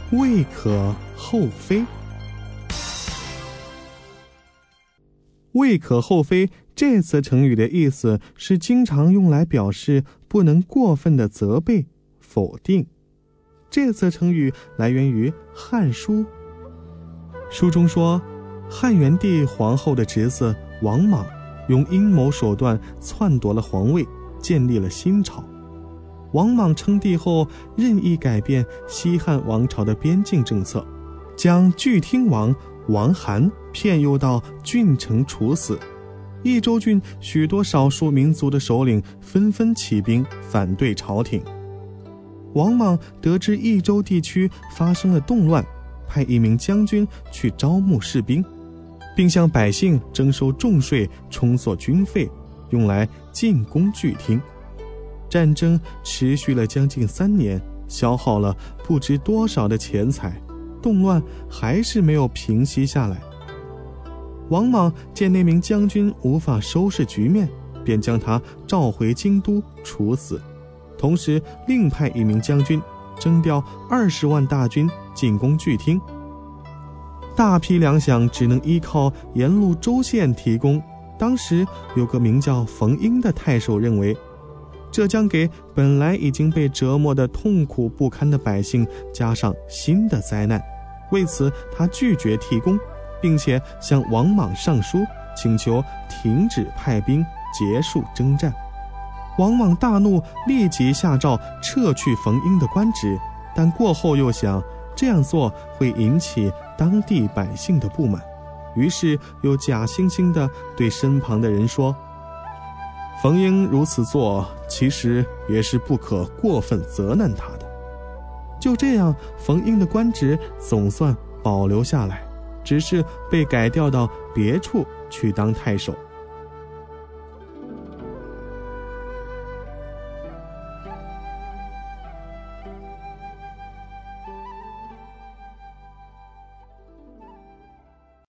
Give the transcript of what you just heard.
未可厚非。未可厚非这次成语的意思是经常用来表示不能过分的责备、否定。这次成语来源于《汉书》，书中说，汉元帝皇后的侄子王莽用阴谋手段篡夺了皇位，建立了新朝。王莽称帝后，任意改变西汉王朝的边境政策，将巨听王王罕骗诱到郡城处死。益州郡许多少数民族的首领纷纷起兵反对朝廷。王莽得知益州地区发生了动乱，派一名将军去招募士兵，并向百姓征收重税，充作军费，用来进攻巨听。战争持续了将近3年，消耗了不知多少的钱财，动乱还是没有平息下来。王莽见那名将军无法收拾局面，便将他召回京都处死，同时另派一名将军征调20万大军进攻巨听。大批粮饷只能依靠沿路州县提供。当时有个名叫冯英的太守认为，这将给本来已经被折磨得痛苦不堪的百姓加上新的灾难，为此他拒绝提供，并且向王莽上书，请求停止派兵，结束征战。王莽大怒，立即下诏撤去冯英的官职，但过后又想这样做会引起当地百姓的不满，于是又假惺惺地对身旁的人说，冯英如此做，其实也是不可过分责难他的。就这样，冯英的官职总算保留下来，只是被改调到别处去当太守。